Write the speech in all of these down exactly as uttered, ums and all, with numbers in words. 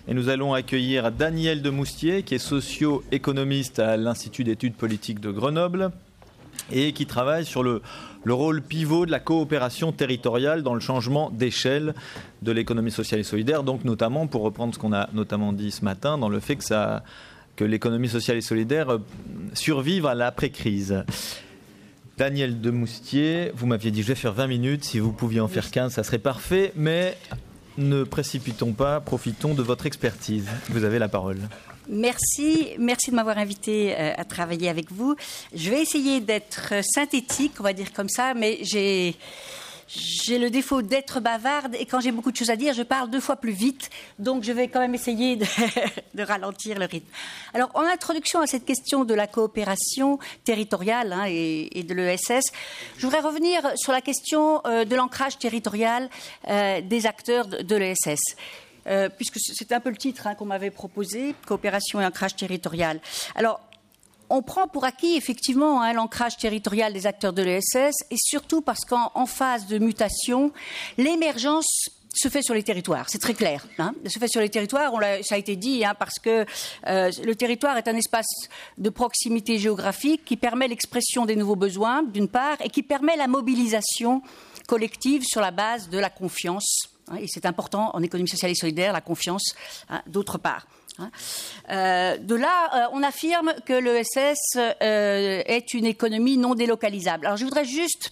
Et nous allons accueillir Daniel Demoustier, qui est socio-économiste à l'Institut d'études politiques de Grenoble et qui travaille sur le, le rôle pivot de la coopération territoriale dans le changement d'échelle de l'économie sociale et solidaire. Donc notamment, pour reprendre ce qu'on a notamment dit ce matin, dans le fait que, ça, que l'économie sociale et solidaire survive à l'après-crise. Daniel Demoustier, vous m'aviez dit je vais faire vingt minutes, si vous pouviez en faire quinze, ça serait parfait, mais ne précipitons pas, profitons de votre expertise. Vous avez la parole. Merci, merci de m'avoir invité euh, à travailler avec vous. Je vais essayer d'être synthétique, on va dire comme ça, mais j'ai, j'ai le défaut d'être bavarde et quand j'ai beaucoup de choses à dire, je parle deux fois plus vite, donc je vais quand même essayer de, de ralentir le rythme. Alors, en introduction à cette question de la coopération territoriale hein, et, et de l'E S S, je voudrais revenir sur la question euh, de l'ancrage territorial euh, des acteurs de, de l'E S S. Euh, puisque c'est un peu le titre hein, qu'on m'avait proposé, coopération et ancrage territorial. Alors, on prend pour acquis effectivement hein, l'ancrage territorial des acteurs de l'E S S, et surtout parce qu'en en phase de mutation, l'émergence se fait sur les territoires, c'est très clair. Hein, se fait sur les territoires, on l'a, ça a été dit, hein, parce que euh, le territoire est un espace de proximité géographique qui permet l'expression des nouveaux besoins, d'une part, et qui permet la mobilisation collective sur la base de la confiance. Et c'est important en économie sociale et solidaire, la confiance, hein, d'autre part. Hein. Euh, de là, euh, on affirme que l'E S S euh, est une économie non délocalisable. Alors, je voudrais juste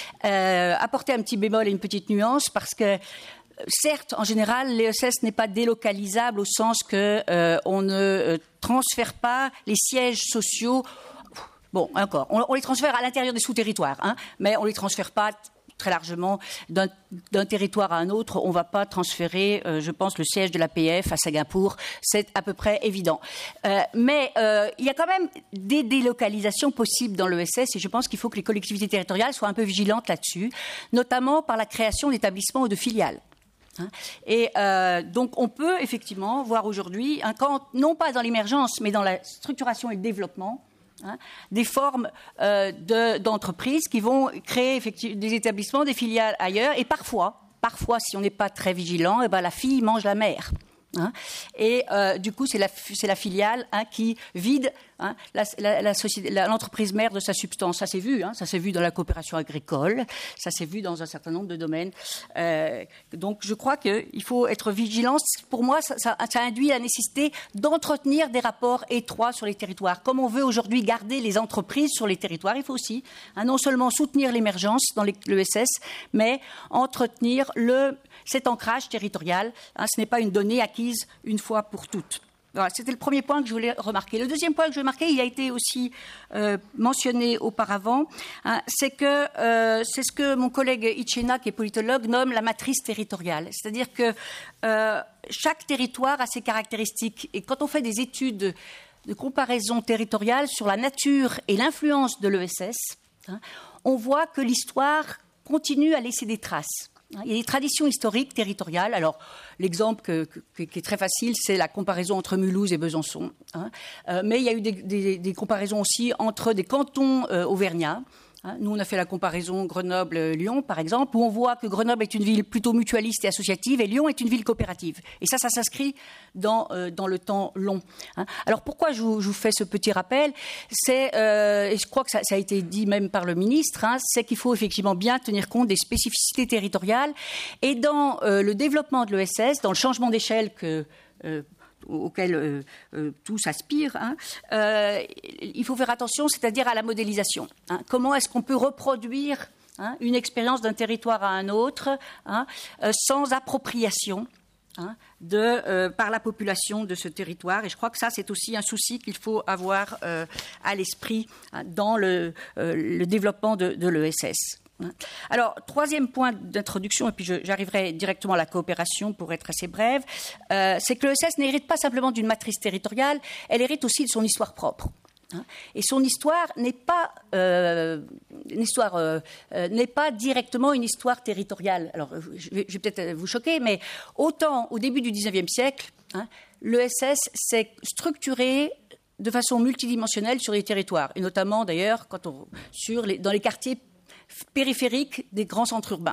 euh, apporter un petit bémol et une petite nuance, parce que certes, en général, l'E S S n'est pas délocalisable au sens que euh, on ne euh, transfère pas les sièges sociaux. Bon, encore, on, on les transfère à l'intérieur des sous-territoires, hein, mais on les transfère pas très largement d'un, d'un territoire à un autre. On ne va pas transférer, euh, je pense, le siège de l'A P F à Singapour. C'est à peu près évident. Euh, mais euh, il y a quand même des délocalisations possibles dans l'E S S et je pense qu'il faut que les collectivités territoriales soient un peu vigilantes là-dessus, notamment par la création d'établissements ou de filiales. Hein. Et euh, donc on peut effectivement voir aujourd'hui, hein, quand, non pas dans l'émergence, mais dans la structuration et le développement, Hein, des formes euh, de, d'entreprises qui vont créer effectivement des établissements, des filiales ailleurs, et parfois, parfois, si on n'est pas très vigilant, eh ben, la fille mange la mère. Hein, et euh, du coup, c'est la, c'est la filiale hein, qui vide hein, la, la, la société, la, l'entreprise mère de sa substance. Ça s'est vu, hein, ça s'est vu dans la coopération agricole, ça s'est vu dans un certain nombre de domaines. Euh, donc, je crois qu'il faut être vigilant. Pour moi, ça, ça, ça induit la nécessité d'entretenir des rapports étroits sur les territoires. Comme on veut aujourd'hui garder les entreprises sur les territoires, il faut aussi hein, non seulement soutenir l'émergence dans l'E S S, mais entretenir le cet ancrage territorial. Hein, ce n'est pas une donnée acquise une fois pour toutes. Voilà, c'était le premier point que je voulais remarquer. Le deuxième point que je voulais remarquer, il a été aussi euh, mentionné auparavant, hein, c'est que euh, c'est ce que mon collègue Ichena, qui est politologue, nomme la matrice territoriale. C'est-à-dire que euh, chaque territoire a ses caractéristiques. Et quand on fait des études de comparaison territoriale sur la nature et l'influence de l'E S S, hein, on voit que l'histoire continue à laisser des traces. Il y a des traditions historiques territoriales. Alors, l'exemple que, que, qui est très facile, c'est la comparaison entre Mulhouse et Besançon. Hein. Euh, mais il y a eu des, des, des comparaisons aussi entre des cantons euh, auvergnats. Hein. Nous, on a fait la comparaison Grenoble-Lyon, par exemple, où on voit que Grenoble est une ville plutôt mutualiste et associative et Lyon est une ville coopérative. Et ça, ça s'inscrit dans, euh, dans le temps long. Hein. Alors, pourquoi je vous, je vous fais ce petit rappel ? C'est, euh, et je crois que ça, ça a été dit même par le ministre, hein, c'est qu'il faut effectivement bien tenir compte des spécificités territoriales. Et dans euh, le développement de l'E S S, dans le changement d'échelle que... Euh, auquel euh, euh, tous aspirent, hein, euh, il faut faire attention, c'est-à-dire à la modélisation. Hein. Comment est-ce qu'on peut reproduire hein, une expérience d'un territoire à un autre hein, euh, sans appropriation hein, de, euh, par la population de ce territoire. Et je crois que ça, c'est aussi un souci qu'il faut avoir euh, à l'esprit hein, dans le, euh, le développement de, de l'E S S. Alors, troisième point d'introduction, et puis je, j'arriverai directement à la coopération pour être assez brève, euh, c'est que l'E S S n'hérite pas simplement d'une matrice territoriale, elle hérite aussi de son histoire propre. Hein. Et son histoire n'est pas, euh, une histoire, euh, euh, n'est pas directement une histoire territoriale. Alors, je vais, je vais peut-être vous choquer, mais autant au début du dix-neuvième siècle, hein, l'E S S s'est structuré de façon multidimensionnelle sur les territoires, et notamment d'ailleurs quand on, sur les, dans les quartiers périphériques des grands centres urbains.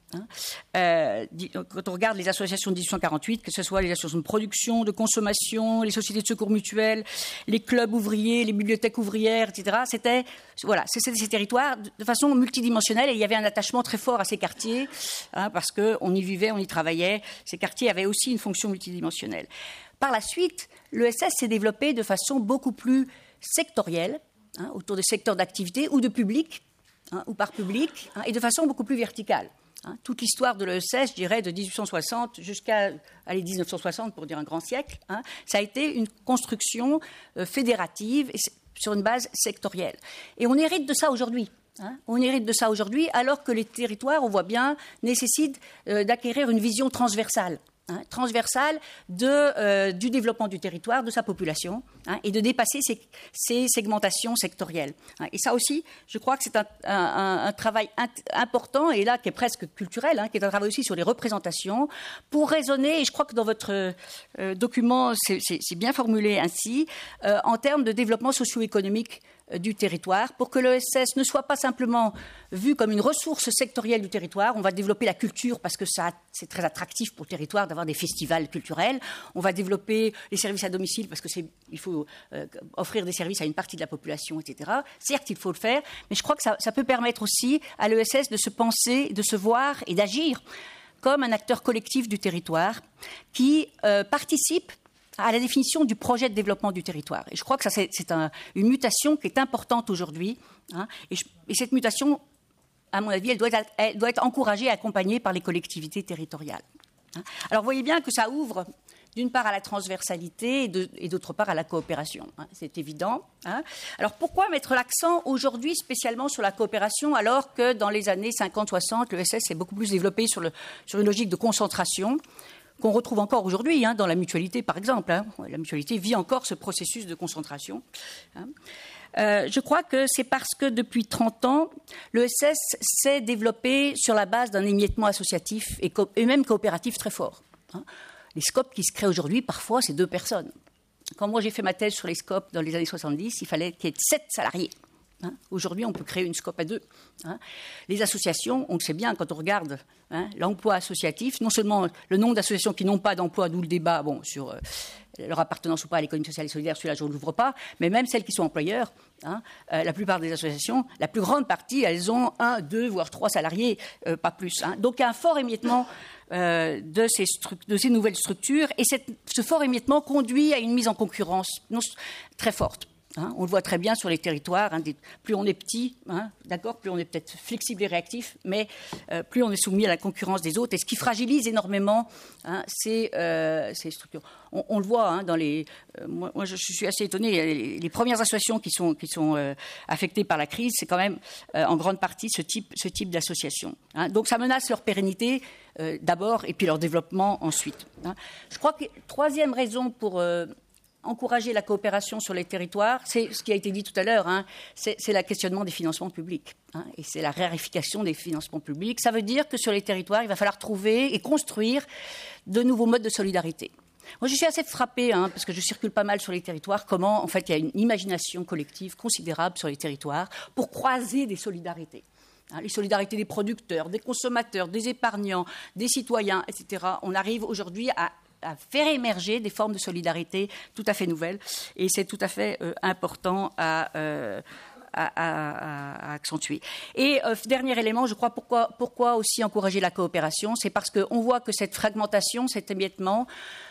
Hein. Euh, quand on regarde les associations de dix-huit cent quarante-huit, que ce soit les associations de production, de consommation, les sociétés de secours mutuels, les clubs ouvriers, les bibliothèques ouvrières, et cetera, c'était, voilà, c'était ces territoires de façon multidimensionnelle et il y avait un attachement très fort à ces quartiers, hein, parce qu'on y vivait, on y travaillait. Ces quartiers avaient aussi une fonction multidimensionnelle. Par la suite, l'E S S s'est développé de façon beaucoup plus sectorielle, hein, autour de secteurs d'activité ou de public, hein, ou par public, hein, et de façon beaucoup plus verticale. Hein, toute l'histoire de l'E S S, je dirais, de dix-huit cent soixante jusqu'à allez, dix-neuf cent soixante, pour dire un grand siècle, hein, ça a été une construction euh, fédérative et sur une base sectorielle. Et on hérite de ça aujourd'hui. Hein, on hérite de ça aujourd'hui, alors que les territoires, on voit bien, nécessitent euh, d'acquérir une vision transversale. Hein, transversale de, euh, du développement du territoire, de sa population, hein, et de dépasser ces, ces segmentations sectorielles. Hein. Et ça aussi, je crois que c'est un, un, un travail int- important, et là, qui est presque culturel, hein, qui est un travail aussi sur les représentations, pour raisonner, et je crois que dans votre euh, document, c'est, c'est, c'est bien formulé ainsi, euh, en termes de développement socio-économique du territoire, pour que l'E S S ne soit pas simplement vu comme une ressource sectorielle du territoire. On va développer la culture parce que ça, c'est très attractif pour le territoire d'avoir des festivals culturels. On va développer les services à domicile parce que c'est, il faut euh, offrir des services à une partie de la population, et cetera. Certes, il faut le faire, mais je crois que ça, ça peut permettre aussi à l'E S S de se penser, de se voir et d'agir comme un acteur collectif du territoire qui euh, participe à la définition du projet de développement du territoire. Et je crois que ça, c'est, c'est un, une mutation qui est importante aujourd'hui. Hein, et, je, et cette mutation, à mon avis, elle doit être, elle doit être encouragée et accompagnée par les collectivités territoriales. Hein. Alors, vous voyez bien que ça ouvre d'une part à la transversalité et, de, et d'autre part à la coopération. Hein, c'est évident. Hein. Alors, pourquoi mettre l'accent aujourd'hui spécialement sur la coopération alors que dans les années cinquante soixante, l'E S S s'est beaucoup plus développé sur, le, sur une logique de concentration qu'on retrouve encore aujourd'hui, hein, dans la mutualité, par exemple. Hein. La mutualité vit encore ce processus de concentration. Hein. Euh, je crois que c'est parce que depuis trente ans, l'E S S s'est développé sur la base d'un émiettement associatif et, co- et même coopératif très fort. Hein. Les scopes qui se créent aujourd'hui, parfois, c'est deux personnes. Quand moi j'ai fait ma thèse sur les scopes dans les années soixante-dix, il fallait qu'il y ait sept salariés. Hein. Aujourd'hui, on peut créer une scope à deux. Hein. Les associations, on le sait bien quand on regarde, hein, l'emploi associatif, non seulement le nombre d'associations qui n'ont pas d'emploi, d'où le débat bon, sur euh, leur appartenance ou pas à l'économie sociale et solidaire, celui-là je ne l'ouvre pas, mais même celles qui sont employeurs, hein, euh, la plupart des associations, la plus grande partie, elles ont un, deux, voire trois salariés, euh, pas plus. Hein. Donc il y a un fort émiettement euh, de, ces stru- de ces nouvelles structures, et cette, ce fort émiettement conduit à une mise en concurrence non, très forte. Hein, on le voit très bien sur les territoires. Hein, des, plus on est petit, hein, d'accord, plus on est peut-être flexible et réactif, mais euh, plus on est soumis à la concurrence des autres, et ce qui fragilise énormément, hein, ces, euh, ces structures. On, on le voit hein, dans les. Euh, moi, moi, je suis assez étonnée. Les, les premières associations qui sont qui sont euh, affectées par la crise, c'est quand même euh, en grande partie ce type ce type d'association. Hein, donc ça menace leur pérennité euh, d'abord, et puis leur développement ensuite. Hein. Je crois que troisième raison pour euh, encourager la coopération sur les territoires, c'est ce qui a été dit tout à l'heure, hein, c'est, c'est le questionnement des financements publics, hein, et c'est la raréfication des financements publics. Ça veut dire que sur les territoires, il va falloir trouver et construire de nouveaux modes de solidarité. Moi, je suis assez frappée, hein, parce que je circule pas mal sur les territoires, comment, en fait, il y a une imagination collective considérable sur les territoires pour croiser des solidarités. Hein, les solidarités des producteurs, des consommateurs, des épargnants, des citoyens, et cetera. On arrive aujourd'hui à à faire émerger des formes de solidarité tout à fait nouvelles. Et c'est tout à fait euh, important à, euh, à, à, à accentuer. Et euh, dernier élément, je crois, pourquoi, pourquoi aussi encourager la coopération, c'est parce qu'on voit que cette fragmentation, cet émiettement,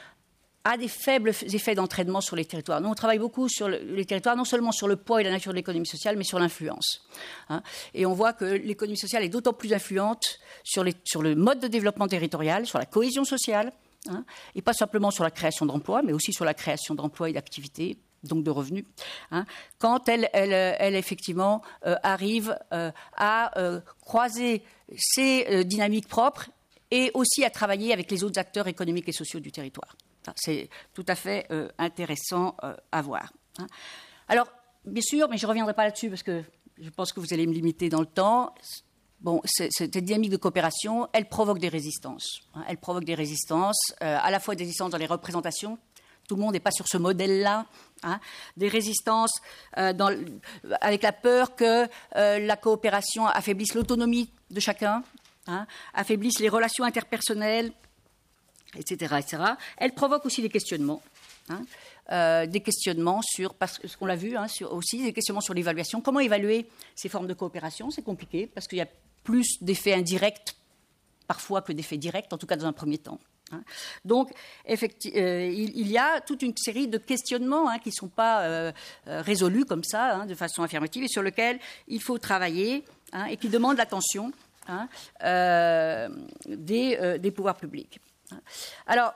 a des faibles effets d'entraînement sur les territoires. Nous, on travaille beaucoup sur le, les territoires, non seulement sur le poids et la nature de l'économie sociale, mais sur l'influence. Hein. Et on voit que l'économie sociale est d'autant plus influente sur, les, sur le mode de développement territorial, sur la cohésion sociale, hein, et pas simplement sur la création d'emplois, mais aussi sur la création d'emplois et d'activités, donc de revenus, hein, quand elle, elle, elle effectivement euh, arrive euh, à euh, croiser ses euh, dynamiques propres et aussi à travailler avec les autres acteurs économiques et sociaux du territoire. Enfin, c'est tout à fait euh, intéressant euh, à voir. Hein. Alors, bien sûr, mais je ne reviendrai pas là-dessus parce que je pense que vous allez me limiter dans le temps. Bon, c'est, cette dynamique de coopération, elle provoque des résistances. Hein, elle provoque des résistances, euh, à la fois des résistances dans les représentations. Tout le monde n'est pas sur ce modèle-là. Hein, des résistances euh, dans, avec la peur que euh, la coopération affaiblisse l'autonomie de chacun. hein, affaiblissent les relations interpersonnelles, et cetera, et cetera. Elles provoquent aussi des questionnements. Hein, euh, des questionnements sur, parce que ce qu'on l'a vu, hein, sur, aussi des questionnements sur l'évaluation. Comment évaluer ces formes de coopération? C'est compliqué parce qu'il y a plus d'effets indirects parfois que d'effets directs, en tout cas dans un premier temps. Hein. Donc, effecti- euh, il, il y a toute une série de questionnements hein, qui ne sont pas euh, euh, résolus comme ça, hein, de façon affirmative, et sur lesquels il faut travailler hein, et qui demandent l'attention hein, euh, des, euh, des pouvoirs publics. Alors,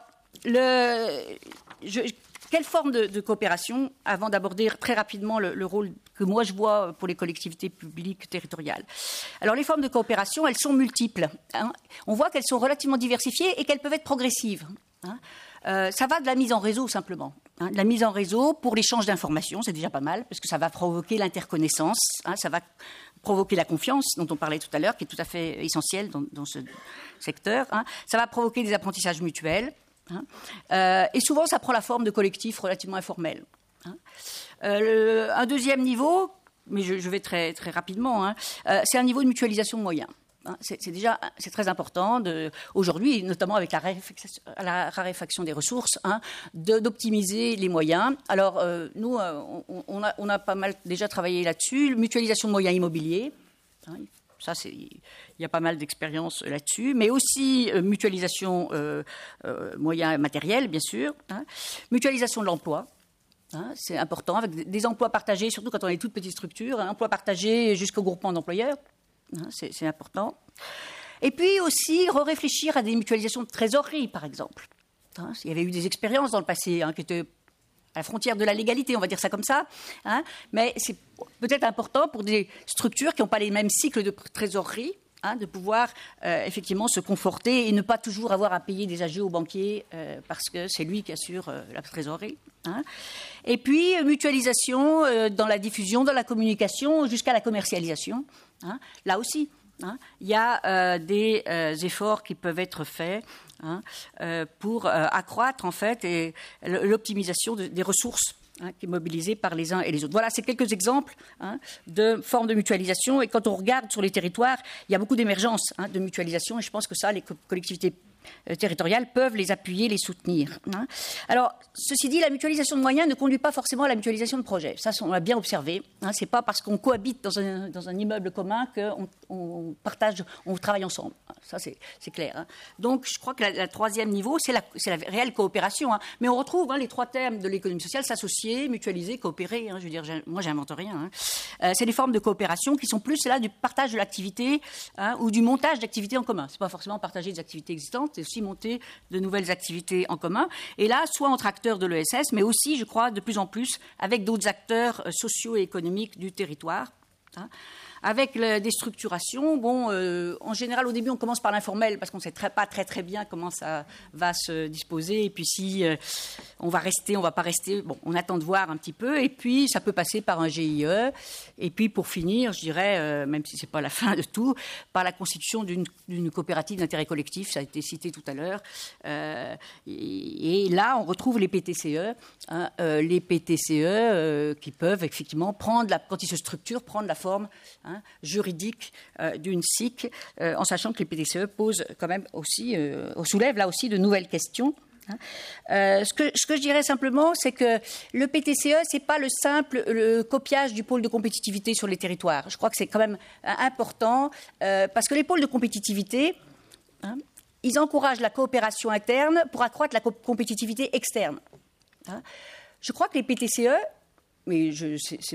le, je, quelle forme de, de coopération, avant d'aborder très rapidement le, le rôle que moi je vois pour les collectivités publiques territoriales? Alors, les formes de coopération, elles sont multiples. Hein. On voit qu'elles sont relativement diversifiées et qu'elles peuvent être progressives. Hein. Euh, ça va de la mise en réseau, simplement. Hein, de la mise en réseau pour l'échange d'informations, c'est déjà pas mal, parce que ça va provoquer l'interconnaissance, hein, ça va provoquer la confiance, dont on parlait tout à l'heure, qui est tout à fait essentielle dans, dans ce secteur. Hein. Ça va provoquer des apprentissages mutuels. Hein. Euh, et souvent, ça prend la forme de collectifs relativement informels. Hein. Euh, le, un deuxième niveau, mais je, je vais très, très rapidement, hein, euh, c'est un niveau de mutualisation de moyens. Hein, c'est, c'est déjà c'est très important de, aujourd'hui, notamment avec la raréfaction, la raréfaction des ressources, hein, de, d'optimiser les moyens. Alors euh, nous, euh, on, on, a, on a pas mal déjà travaillé là-dessus. Mutualisation de moyens immobiliers, hein, ça c'est, il y a pas mal d'expérience là-dessus, mais aussi euh, mutualisation euh, euh, moyens matériels, bien sûr. Hein, mutualisation de l'emploi. Hein, c'est important, avec des emplois partagés, surtout quand on est toute petite structure, un emploi partagé jusqu'au groupement d'employeurs. C'est, c'est important. Et puis aussi, réfléchir à des mutualisations de trésorerie, par exemple. Hein, il y avait eu des expériences dans le passé hein, qui étaient à la frontière de la légalité, on va dire ça comme ça. Hein, mais c'est peut-être important pour des structures qui n'ont pas les mêmes cycles de trésorerie, hein, de pouvoir euh, effectivement se conforter et ne pas toujours avoir à payer des agios aux banquiers euh, parce que c'est lui qui assure euh, la trésorerie. Hein. Et puis, mutualisation euh, dans la diffusion, dans la communication, jusqu'à la commercialisation. Hein. Là aussi, hein, il y a euh, des euh, efforts qui peuvent être faits hein, euh, pour euh, accroître en fait et, l'optimisation de, des ressources hein, qui est mobilisée par les uns et les autres. Voilà, c'est quelques exemples hein, de formes de mutualisation. Et quand on regarde sur les territoires, il y a beaucoup d'émergence hein, de mutualisation. Et je pense que ça, les co- collectivités territoriales peuvent les appuyer, les soutenir. Hein. Alors, ceci dit, la mutualisation de moyens ne conduit pas forcément à la mutualisation de projets. Ça, on l'a bien observé. Hein. Ce n'est pas parce qu'on cohabite dans un, dans un immeuble commun qu'on on partage, on travaille ensemble. Ça, c'est, c'est clair. Hein. Donc, je crois que le troisième niveau, c'est la, c'est la réelle coopération. Hein. Mais on retrouve hein, les trois termes de l'économie sociale, s'associer, mutualiser, coopérer. Hein. Je veux dire, j'ai, moi, j'invente rien. Hein. Euh, c'est des formes de coopération qui sont plus là du partage de l'activité hein, ou du montage d'activités en commun. Ce n'est pas forcément partager des activités existantes, c'est aussi monter de nouvelles activités en commun. Et là, soit entre acteurs de l'E S S, mais aussi, je crois, de plus en plus avec d'autres acteurs sociaux et économiques du territoire. Hein. Avec le, des structurations, bon, euh, en général, au début, on commence par l'informel parce qu'on ne sait très, pas très très bien comment ça va se disposer. Et puis, si euh, on va rester, on ne va pas rester, bon, on attend de voir un petit peu. Et puis, ça peut passer par un G I E. Et puis, pour finir, je dirais, euh, même si ce n'est pas la fin de tout, par la constitution d'une, d'une coopérative d'intérêt collectif. Ça a été cité tout à l'heure. Euh, et, et là, on retrouve les P T C E. Hein, euh, les P T C E euh, qui peuvent effectivement prendre, la, quand ils se structurent, prendre la forme hein, juridique euh, d'une S I C, euh, en sachant que les P T C E posent quand même aussi, euh, soulèvent là aussi de nouvelles questions. Hein. Euh, ce, que, ce que je dirais simplement, c'est que le P T C E, c'est pas le simple le copiage du pôle de compétitivité sur les territoires. Je crois que c'est quand même euh, important, euh, parce que les pôles de compétitivité, hein, ils encouragent la coopération interne pour accroître la co- compétitivité externe. Hein. Je crois que les P T C E, mais je, c'est, c'est,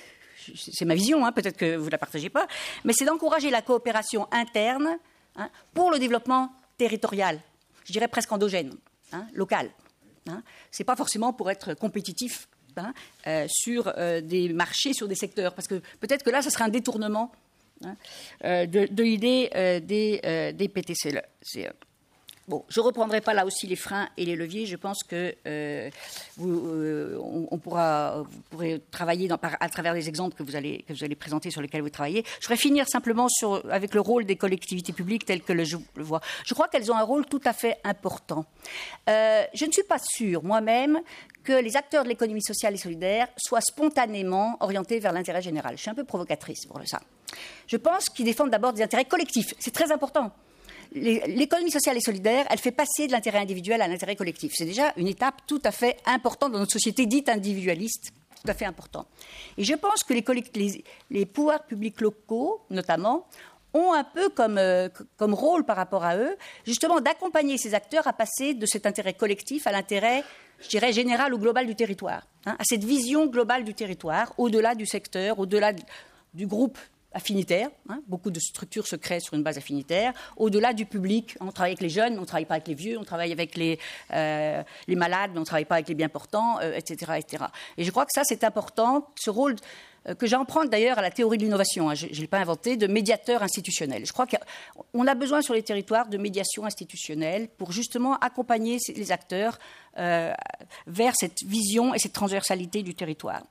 c'est ma vision, hein, peut-être que vous ne la partagez pas, mais c'est d'encourager la coopération interne hein, pour le développement territorial, je dirais presque endogène, hein, local. Hein. Ce n'est pas forcément pour être compétitif hein, euh, sur euh, des marchés, sur des secteurs, parce que peut-être que là, ce serait un détournement hein, euh, de, de l'idée euh, des, euh, des P T C E. Bon, je ne reprendrai pas là aussi les freins et les leviers. Je pense que euh, vous, euh, on, on pourra, vous pourrez travailler dans, par, à travers les exemples que vous, allez, que vous allez présenter sur lesquels vous travaillez. Je voudrais finir simplement sur, avec le rôle des collectivités publiques tel que le, je le vois. Je crois qu'elles ont un rôle tout à fait important. Euh, je ne suis pas sûre, moi-même, que les acteurs de l'économie sociale et solidaire soient spontanément orientés vers l'intérêt général. Je suis un peu provocatrice pour ça. Je pense qu'ils défendent d'abord des intérêts collectifs. C'est très important. L'économie sociale et solidaire, elle fait passer de l'intérêt individuel à l'intérêt collectif. C'est déjà une étape tout à fait importante dans notre société dite individualiste, tout à fait important. Et je pense que les, les, les pouvoirs publics locaux, notamment, ont un peu comme, euh, comme rôle par rapport à eux, justement d'accompagner ces acteurs à passer de cet intérêt collectif à l'intérêt, je dirais, général ou global du territoire, hein, à cette vision globale du territoire, au-delà du secteur, au-delà du groupe affinitaire. Hein, beaucoup de structures se créent sur une base affinitaire. Au-delà du public, on travaille avec les jeunes, mais on ne travaille pas avec les vieux, on travaille avec les, euh, les malades, mais on ne travaille pas avec les bien portants, euh, et cetera, et cetera. Et je crois que ça, c'est important, ce rôle euh, que j'emprunte d'ailleurs à la théorie de l'innovation, hein, je ne l'ai pas inventé, de médiateur institutionnel. Je crois qu'on a besoin sur les territoires de médiation institutionnelle pour justement accompagner les acteurs euh, vers cette vision et cette transversalité du territoire.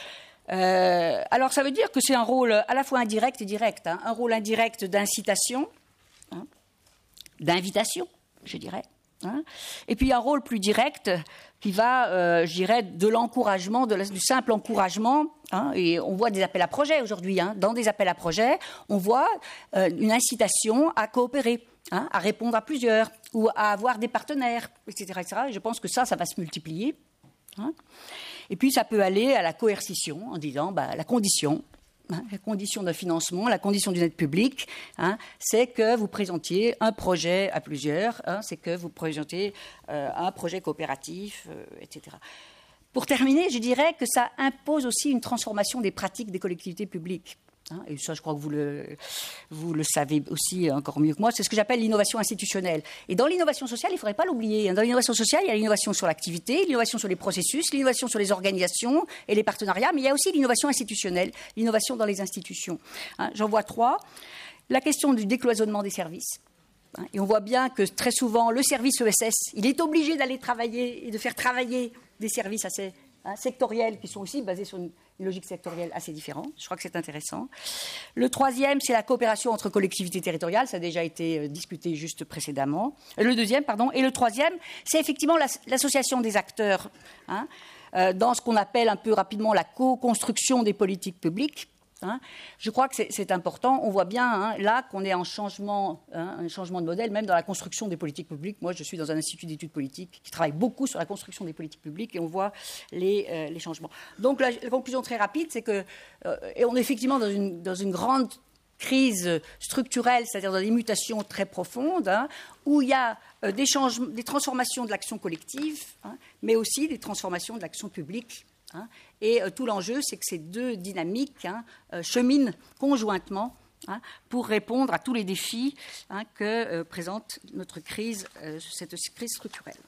Euh, alors ça veut dire que c'est un rôle à la fois indirect et direct, hein, un rôle indirect d'incitation, hein, d'invitation, je dirais, hein, et puis un rôle plus direct qui va, euh, je dirais, de l'encouragement, de la, du simple encouragement, hein, et on voit des appels à projets aujourd'hui, hein, dans des appels à projets, on voit euh, une incitation à coopérer, hein, à répondre à plusieurs, ou à avoir des partenaires, et cetera, et cetera. Et je pense que ça, ça va se multiplier. Hein. Et puis, ça peut aller à la coercition en disant bah, la condition, hein, la condition d'un financement, la condition d'une aide publique, hein, c'est que vous présentiez un projet à plusieurs, hein, c'est que vous présentiez euh, un projet coopératif, euh, et cetera. Pour terminer, je dirais que ça impose aussi une transformation des pratiques des collectivités publiques. Hein, et ça, je crois que vous le, vous le savez aussi encore mieux que moi, c'est ce que j'appelle l'innovation institutionnelle. Et dans l'innovation sociale, il ne faudrait pas l'oublier. Hein. Dans l'innovation sociale, il y a l'innovation sur l'activité, l'innovation sur les processus, l'innovation sur les organisations et les partenariats, mais il y a aussi l'innovation institutionnelle, l'innovation dans les institutions. Hein, j'en vois trois. La question du décloisonnement des services. Hein, et on voit bien que très souvent, le service E S S, il est obligé d'aller travailler et de faire travailler des services assez hein, sectoriels qui sont aussi basés sur une une logique sectorielle assez différente. Je crois que c'est intéressant. Le troisième, c'est la coopération entre collectivités territoriales. Ça a déjà été euh, discuté juste précédemment. Le deuxième, pardon. Et le troisième, c'est effectivement l'as- l'association des acteurs hein, euh, dans ce qu'on appelle un peu rapidement la co-construction des politiques publiques. Hein. Je crois que c'est, c'est important. On voit bien hein, là qu'on est en changement, hein, un changement de modèle, même dans la construction des politiques publiques. Moi, je suis dans un institut d'études politiques qui travaille beaucoup sur la construction des politiques publiques et on voit les, euh, les changements. Donc, la, la conclusion très rapide, c'est que, euh, et on est effectivement dans une, dans une grande crise structurelle, c'est-à-dire dans des mutations très profondes, hein, où il y a euh, des, changements, des transformations de l'action collective, hein, mais aussi des transformations de l'action publique. Hein, et euh, tout l'enjeu, c'est que ces deux dynamiques hein, euh, cheminent conjointement hein, pour répondre à tous les défis hein, que euh, présente notre crise, euh, cette crise structurelle.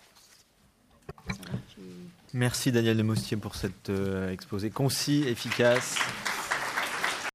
Merci Daniel de Moustier pour cet euh, exposé concis, efficace.